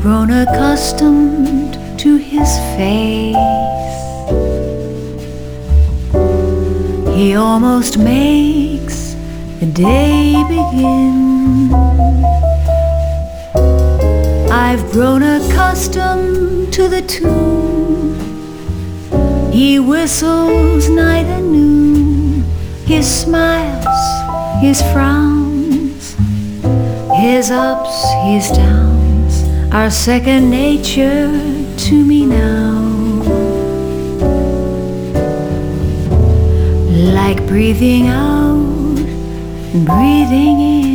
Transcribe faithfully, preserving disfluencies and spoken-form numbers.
grown accustomed to his face. He almost makes the day begin. I've grown accustomed to the tune he whistles night and noon. His smiles, his frowns, his ups, his downs are second nature to me now. Like breathing out and breathing in.